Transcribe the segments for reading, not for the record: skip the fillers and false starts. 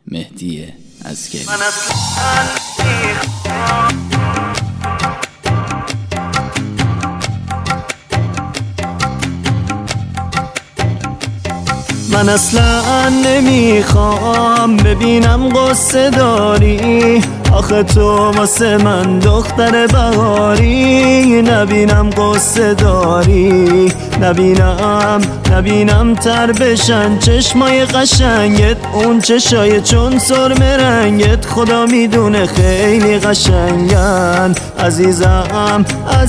مهدی عسکری. من اصلا نمیخوام ببینم قصه داری، آخه تو واسه من دختر بهاری. نبینم قصه داری، نبینم تر بشن چشمای قشنگت، اون چشای چون سرمه رنگت، خدا میدونه خیلی قشنگن. عزیزم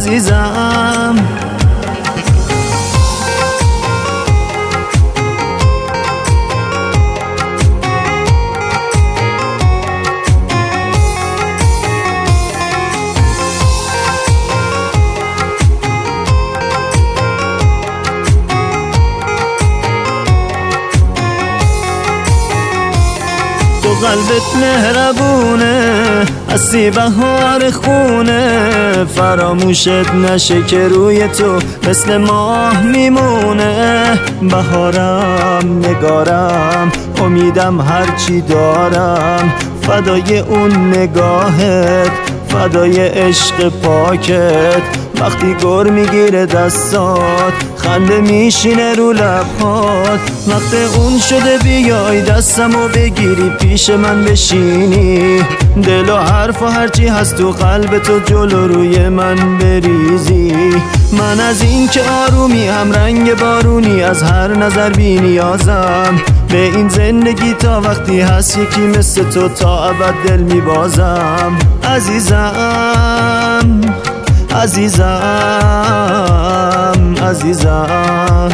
قلبت مهربونه، هستی بهار خونه، فراموشت نشه که روی تو مثل ماه میمونه. بهارم، نگارم، امیدم، هرچی دارم فدای اون نگاهت، فدای عشق پاکت. وقتی گر میگیره دستات، خنده میشینه رو لبهات، وقت اون شده بیای دستمو بگیری پیش من بشینی، دل و حرف و هرچی هست تو قلب تو جلو روی من بریزی. من از این که آرومی هم رنگ بارونی، از هر نظر بی نیازم به این زندگی، تا وقتی هست یکی مثل تو تا ابد دل میبازم. عزیزم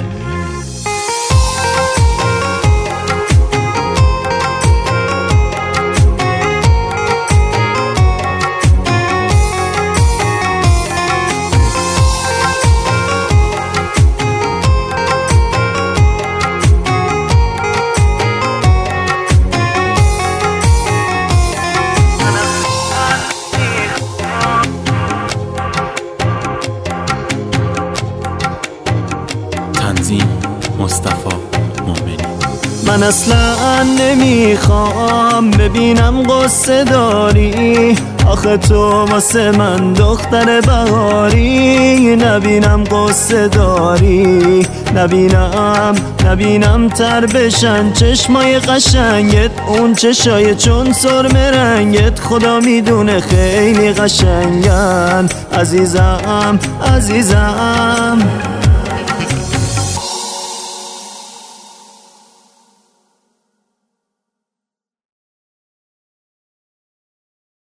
مصطفی مومنی. من اصلا نمیخوام ببینم قصه داری، آخه تو واسه من دختر بهاری. نبینم قصه داری، نبینم تر بشن چشمای قشنگت، اون چشای چون سرمه رنگت، خدا میدونه خیلی قشنگن. عزیزم